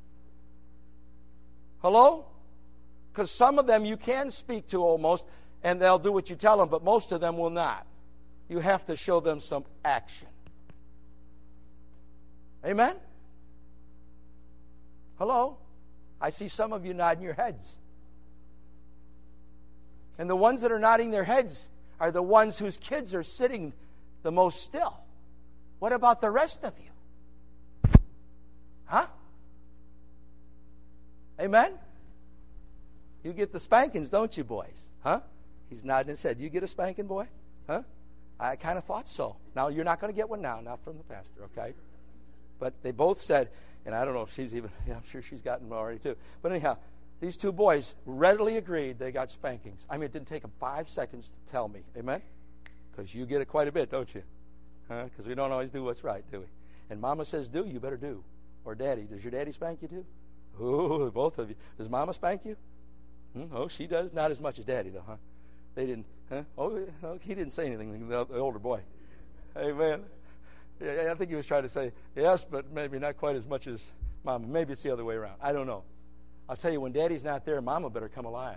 Hello? Because some of them you can speak to almost, and they'll do what you tell them, but most of them will not. You have to show them some action. Amen? Hello? I see some of you nodding your heads. And the ones that are nodding their heads are the ones whose kids are sitting the most still. What about the rest of you? Huh? Amen? You get the spankings, don't you, boys? Huh? He's nodding his head. You get a spanking, boy? Huh? I kind of thought so. Now, you're not going to get one now, not from the pastor, okay? But they both said, and I don't know if she's even, yeah, I'm sure she's gotten them already too. But anyhow, these two boys readily agreed they got spankings. I mean, it didn't take them five seconds to tell me. Amen? Because you get it quite a bit, don't you? Because huh? we don't always do what's right, do we? And Mama says do, you better do. Or Daddy. Does your daddy spank you too? Oh, both of you. Does Mama spank you? Hmm? Oh, she does? Not as much as Daddy, though, huh? They didn't, huh? Oh, he didn't say anything, the, the older boy. Amen. Yeah, I think he was trying to say yes, but maybe not quite as much as Mama. Maybe it's the other way around. I don't know. I'll tell you, when Daddy's not there, Mama better come alive.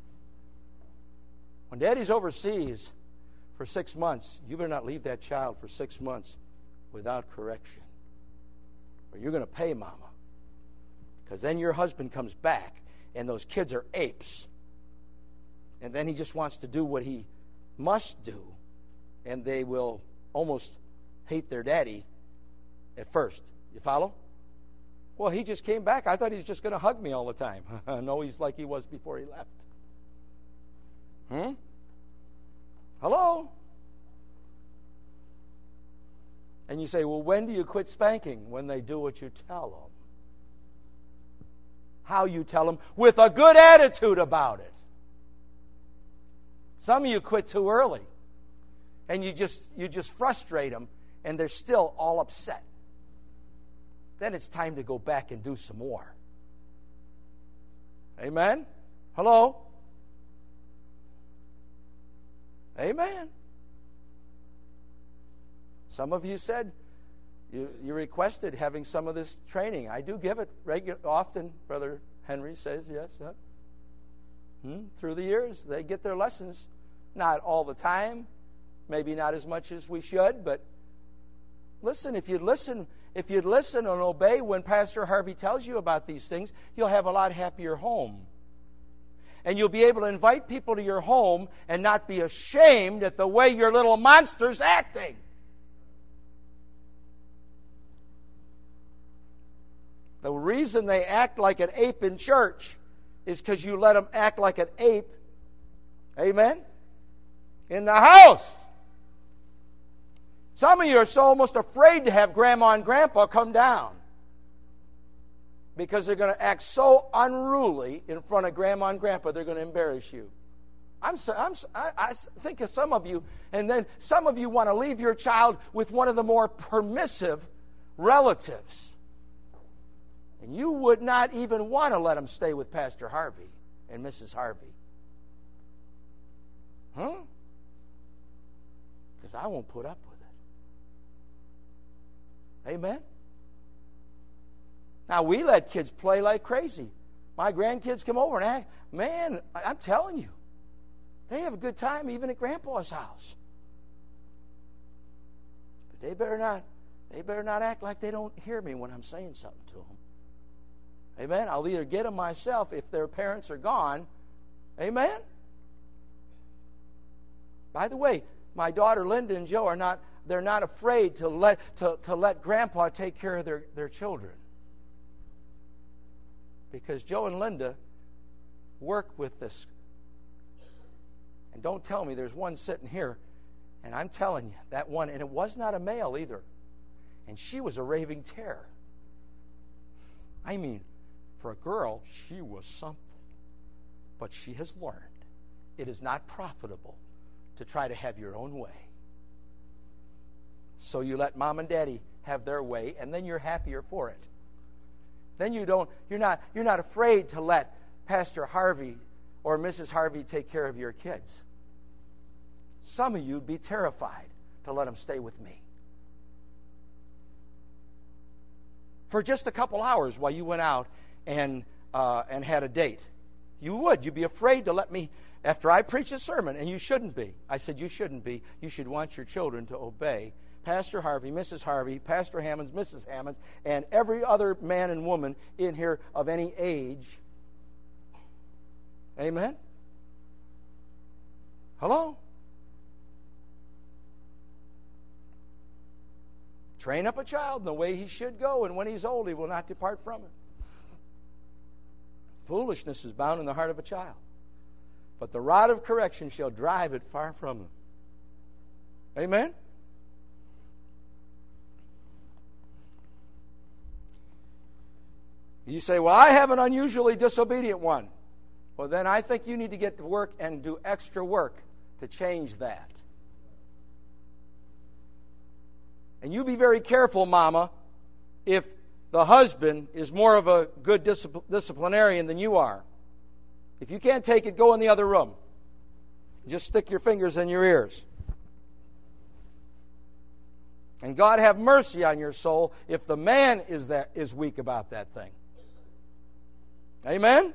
When Daddy's overseas for six months, you better not leave that child for six months without correction, or you're going to pay Mama. Because then your husband comes back, and those kids are apes. And then he just wants to do what he must do, and they will almost hate their daddy at first. You follow? Well, he just came back. I thought he was just going to hug me all the time. No, he's like he was before he left. Hmm? Hello? And you say, well, when do you quit spanking? When they do what you tell them. How you tell them? With a good attitude about it. Some of you quit too early. And you just you just frustrate them, and they're still all upset. Then it's time to go back and do some more. Amen? Hello? Amen. Some of you said, you, you requested having some of this training. I do give it regu- often, Brother Henry says, yes. Huh? Hmm? Through the years, they get their lessons. Not all the time, maybe not as much as we should, but listen, if you'd listen, if you'd listen and obey when Pastor Harvey tells you about these things, you'll have a lot happier home. And you'll be able to invite people to your home and not be ashamed at the way your little monster's acting. The reason they act like an ape in church is because you let them act like an ape, amen, in the house. Some of you are so almost afraid to have Grandma and Grandpa come down because they're going to act so unruly in front of Grandma and Grandpa, they're going to embarrass you. I'm, so, I'm I, I think of some of you, and then some of you want to leave your child with one of the more permissive relatives. And you would not even want to let them stay with Pastor Harvey and Missus Harvey. Huh? Because I won't put up with it. Amen? Now, we let kids play like crazy. My grandkids come over and act. Man, I'm telling you, they have a good time even at Grandpa's house. But they better not, they better not act like they don't hear me when I'm saying something to them. Amen? I'll either get them myself if their parents are gone. Amen? By the way, my daughter Linda and Joe are not, they're not afraid to let, to, to let Grandpa take care of their, their children. Because Joe and Linda work with this. And don't tell me there's one sitting here, and I'm telling you, that one, and it was not a male either. And she was a raving terror. I mean, for a girl, she was something. But she has learned it is not profitable to try to have your own way. So you let Mom and Daddy have their way, and then you're happier for it. Then you don't, you're not, you're not afraid to let Pastor Harvey or Missus Harvey take care of your kids. Some of you would be terrified to let them stay with me. For just a couple hours while you went out and uh, and had a date. You would. You'd be afraid to let me, after I preach a sermon, and you shouldn't be. I said you shouldn't be. You should want your children to obey Pastor Harvey, Missus Harvey, Pastor Hammonds, Missus Hammonds, and every other man and woman in here of any age. Amen? Hello? Train up a child in the way he should go, and when he's old, he will not depart from it. Foolishness is bound in the heart of a child, but the rod of correction shall drive it far from him. Amen? You say, well, I have an unusually disobedient one. Well, then I think you need to get to work and do extra work to change that. And you be very careful, Mama, if the husband is more of a good discipl- disciplinarian than you are. If you can't take it, go in the other room. Just stick your fingers in your ears. And God have mercy on your soul if the man is that is weak about that thing. Amen?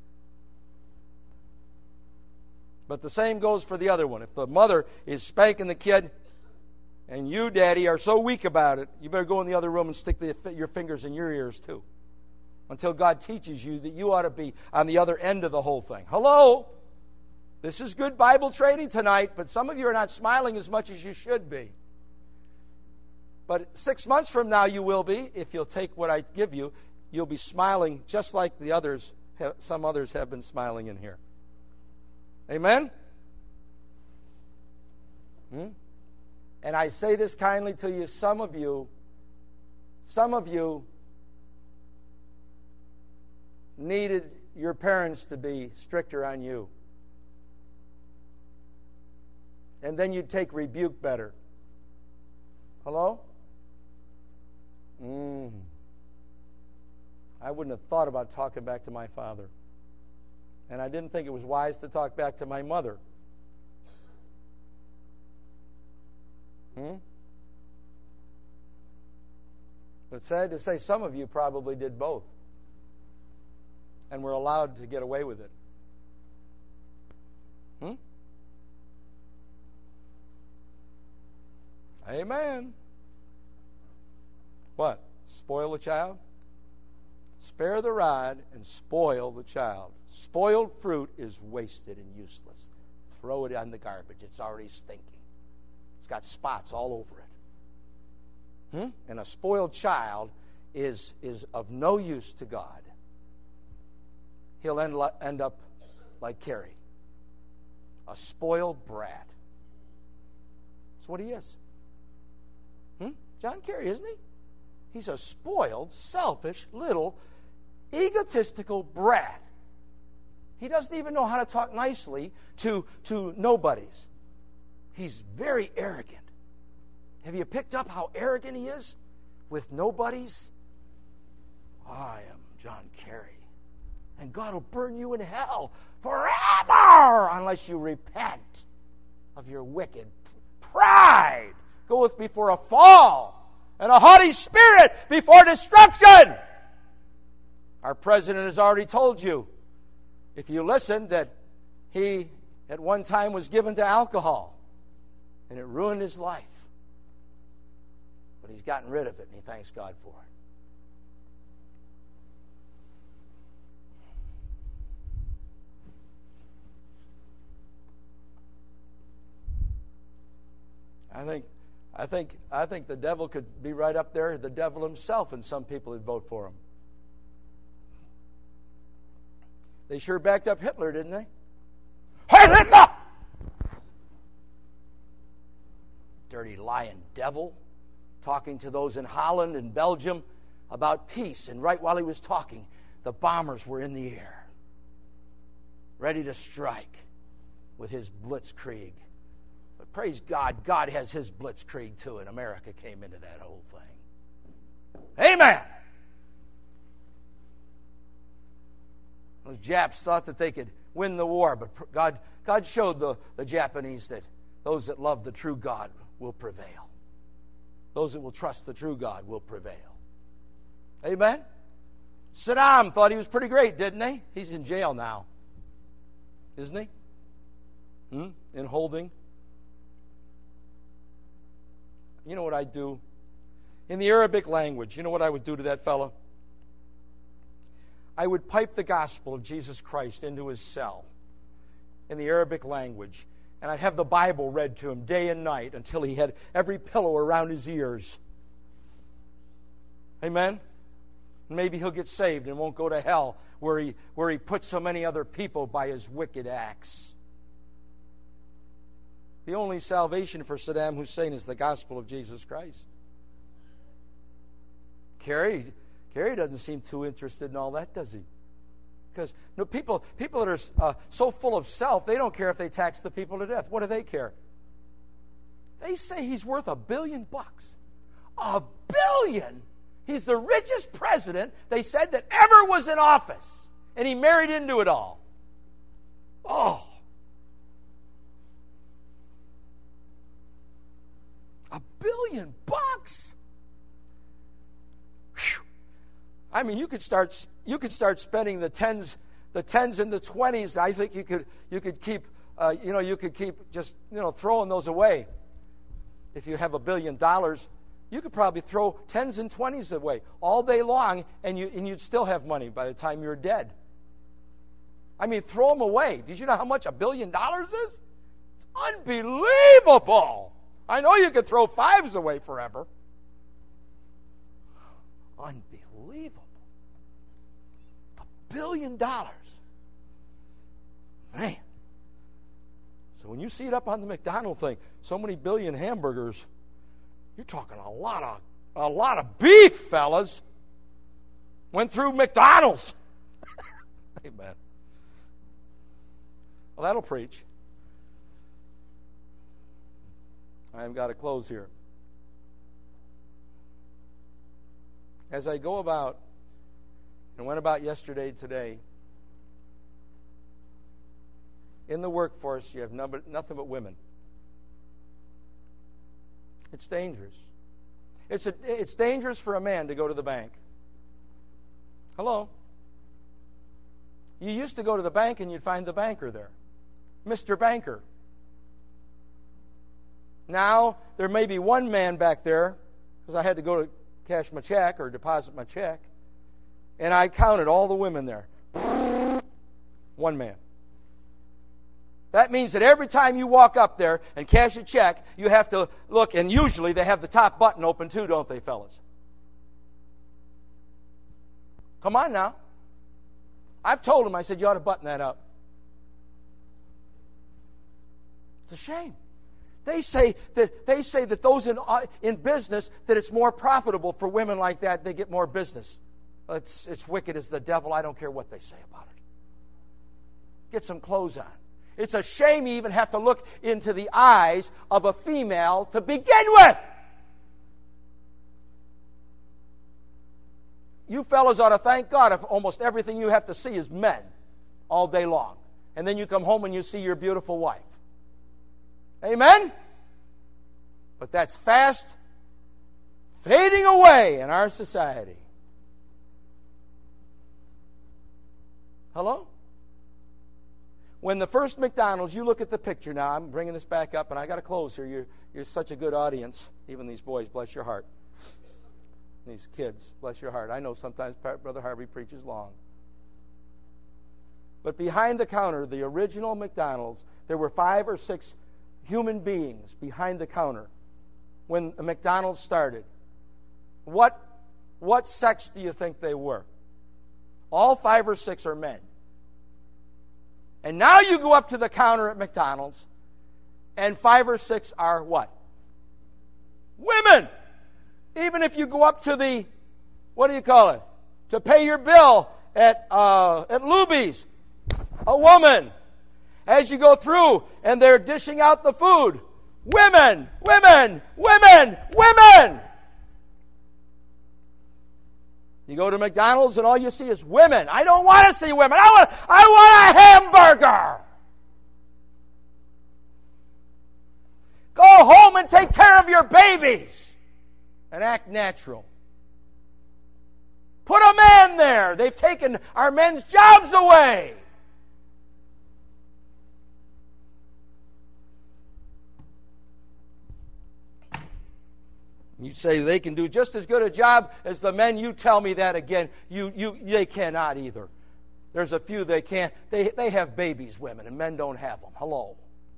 But the same goes for the other one. If the mother is spanking the kid, and you, Daddy, are so weak about it, you better go in the other room and stick the, your fingers in your ears too. Until God teaches you that you ought to be on the other end of the whole thing. Hello? This is good Bible training tonight, but some of you are not smiling as much as you should be. But six months from now you will be, if you'll take what I give you. You'll be smiling just like the others, some others have been smiling in here. Amen? Hmm? And I say this kindly to you, some of you, some of you needed your parents to be stricter on you. And then you'd take rebuke better. Hello? Mm. I wouldn't have thought about talking back to my father. And I didn't think it was wise to talk back to my mother. Hmm? But sad to say, some of you probably did both. And were allowed to get away with it. Hmm? Amen. What? Spoil a child? Spare the rod and spoil the child. Spoiled fruit is wasted and useless. Throw it on the garbage. It's already stinking. It's got spots all over it. Hmm? And a spoiled child is, is of no use to God. He'll end, end up like Kerry. A spoiled brat. That's what he is. Hmm? John Kerry, isn't he? He's a spoiled, selfish, little, egotistical brat. He doesn't even know how to talk nicely to, to nobodies. He's very arrogant. Have you picked up how arrogant he is with nobodies? I am John Kerry. And God will burn you in hell forever unless you repent of your wicked pride. Goeth before a fall, and a haughty spirit before destruction. Our president has already told you, if you listen, that he at one time was given to alcohol, and it ruined his life. But he's gotten rid of it, and he thanks God for it. I think, I think, I think the devil could be right up there, the devil himself, and some people would vote for him. They sure backed up Hitler, didn't they? Heil Hitler! Dirty lying devil, talking to those in Holland and Belgium about peace, and right while he was talking, the bombers were in the air, ready to strike with his blitzkrieg. But praise God, God has his blitzkrieg too, and America came into that whole thing. Amen! Those Japs thought that they could win the war, but God, God showed the, the Japanese that those that love the true God will prevail. Those that will trust the true God will prevail. Amen? Saddam thought he was pretty great, didn't he? He's in jail now. Isn't he? Hmm? In holding. You know what I'd do? In the Arabic language, you know what I would do to that fellow? I would pipe the gospel of Jesus Christ into his cell in the Arabic language, and I'd have the Bible read to him day and night until he had every pillow around his ears. Amen? Maybe he'll get saved and won't go to hell where he, where he put so many other people by his wicked acts. The only salvation for Saddam Hussein is the gospel of Jesus Christ. Kerry, Kerry doesn't seem too interested in all that, does he? Because no, people, people that are uh, so full of self, they don't care if they tax the people to death. What do they care? They say he's worth a billion bucks. A billion? He's the richest president, they said, that ever was in office. And he married into it all. Oh. A billion bucks? Whew. I mean, you could start you could start spending the tens, the tens and the twenties. I think you could you could keep uh, you know you could keep just you know throwing those away. If you have a billion dollars, you could probably throw tens and twenties away all day long, and you and you'd still have money by the time you're dead. I mean, throw them away. Did you know how much a billion dollars is? It's unbelievable. I know you could throw fives away forever. Unbelievable. A billion dollars. Man. So when you see it up on the McDonald's thing, so many billion hamburgers, you're talking a lot of a lot of beef, fellas. Went through McDonald's. Amen. Well, that'll preach. I've got to close here. As I go about and went about yesterday, today, in the workforce, you have nothing but women. It's dangerous. It's, a, it's dangerous for a man to go to the bank. Hello? You used to go to the bank and you'd find the banker there. Mister Banker. Now, there may be one man back there, because I had to go to cash my check or deposit my check, and I counted all the women there. One man. That means that every time you walk up there and cash a check, you have to look, and usually they have the top button open too, don't they, fellas? Come on now. I've told them, I said, you ought to button that up. It's a shame. They say that they say that those in uh, in business, that it's more profitable for women like that. They get more business. It's it's wicked as the devil. I don't care what they say about it. Get some clothes on. It's a shame you even have to look into the eyes of a female to begin with. You fellas ought to thank God if almost everything you have to see is men all day long. And then you come home and you see your beautiful wife. Amen? But that's fast fading away in our society. Hello? When the first McDonald's, you look at the picture now. I'm bringing this back up, and I got to close here. You're, you're such a good audience. Even these boys, bless your heart. These kids, bless your heart. I know sometimes Brother Harvey preaches long. But behind the counter, the original McDonald's, there were five or six human beings behind the counter when the McDonald's started. What, what sex do you think they were? All five or six are men. And now you go up to the counter at McDonald's, and five or six are what? Women! Even if you go up to the, what do you call it? To pay your bill at uh, at Luby's, a woman. As you go through and they're dishing out the food, women, women, women, women. You go to McDonald's and all you see is women. I don't want to see women. I want, I want a hamburger. Go home and take care of your babies and act natural. Put a man there. They've taken our men's jobs away. You say they can do just as good a job as the men. You tell me that again. You, you, they cannot either. There's a few they can't. They, they have babies, women, and men don't have them. Hello.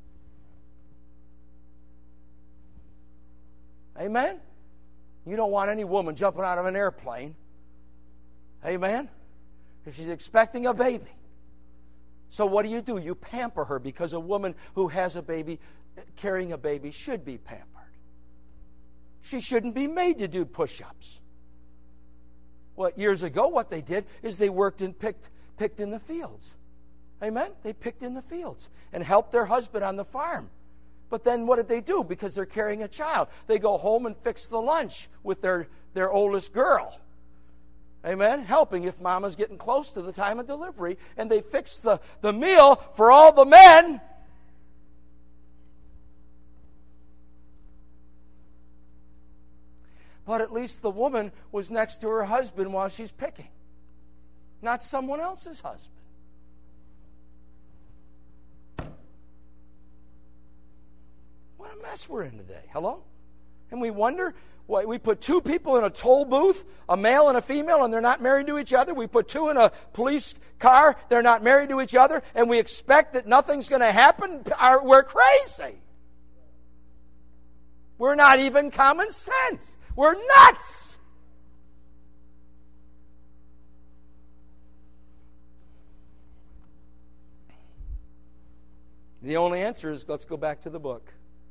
Amen? You don't want any woman jumping out of an airplane. Amen? If she's expecting a baby. So what do you do? You pamper her, because a woman who has a baby, carrying a baby, should be pampered. She shouldn't be made to do push-ups. Well, years ago, what they did is they worked and picked, picked in the fields. Amen? They picked in the fields and helped their husband on the farm. But then what did they do? Because they're carrying a child, they go home and fix the lunch with their, their oldest girl. Amen? Helping if mama's getting close to the time of delivery. And they fix the, the meal for all the men. But at least the woman was next to her husband while she's picking, not someone else's husband. What a mess we're in today. Hello? And we wonder, why we put two people in a toll booth, a male and a female, and they're not married to each other. We put two in a police car, they're not married to each other, and we expect that nothing's going to happen. We're crazy. We're not even common sense. We're nuts. The only answer is, let's go back to the book.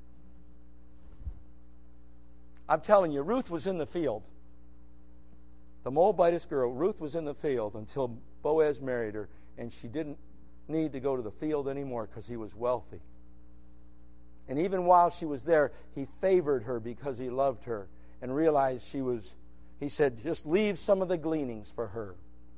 I'm telling you, Ruth was in the field. The Moabitess girl, Ruth was in the field until Boaz married her, and she didn't need to go to the field anymore because he was wealthy. And even while she was there, he favored her because he loved her and realized she was, he said, just leave some of the gleanings for her.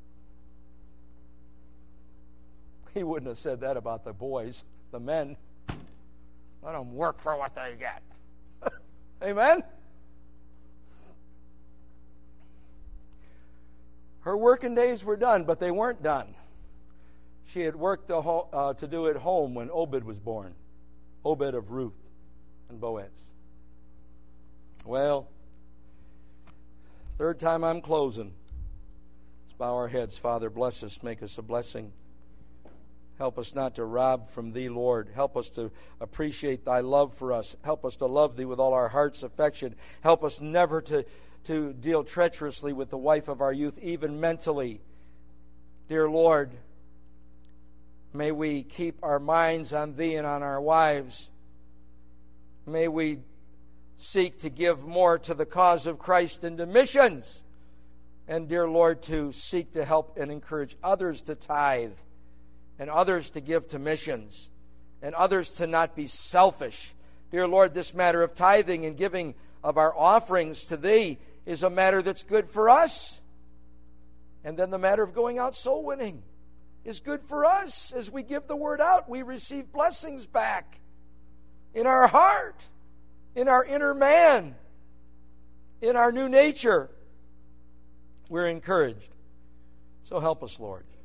He wouldn't have said that about the boys, the men. Let them work for what they get. Amen? Her working days were done, but they weren't done. She had worked to, ho- uh, to do at home when Obed was born. Obed of Ruth and Boaz. Well, third time I'm closing. Let's bow our heads. Father, bless us. Make us a blessing. Help us not to rob from Thee, Lord. Help us to appreciate Thy love for us. Help us to love Thee with all our heart's affection. Help us never to, to deal treacherously with the wife of our youth, even mentally. Dear Lord, may we keep our minds on Thee and on our wives. May we seek to give more to the cause of Christ and to missions. And, dear Lord, to seek to help and encourage others to tithe, and others to give to missions, and others to not be selfish. Dear Lord, this matter of tithing and giving of our offerings to Thee is a matter that's good for us. And then the matter of going out soul winning is good for us. As we give the word out, we receive blessings back in our heart, in our inner man, in our new nature. We're encouraged. So help us, Lord.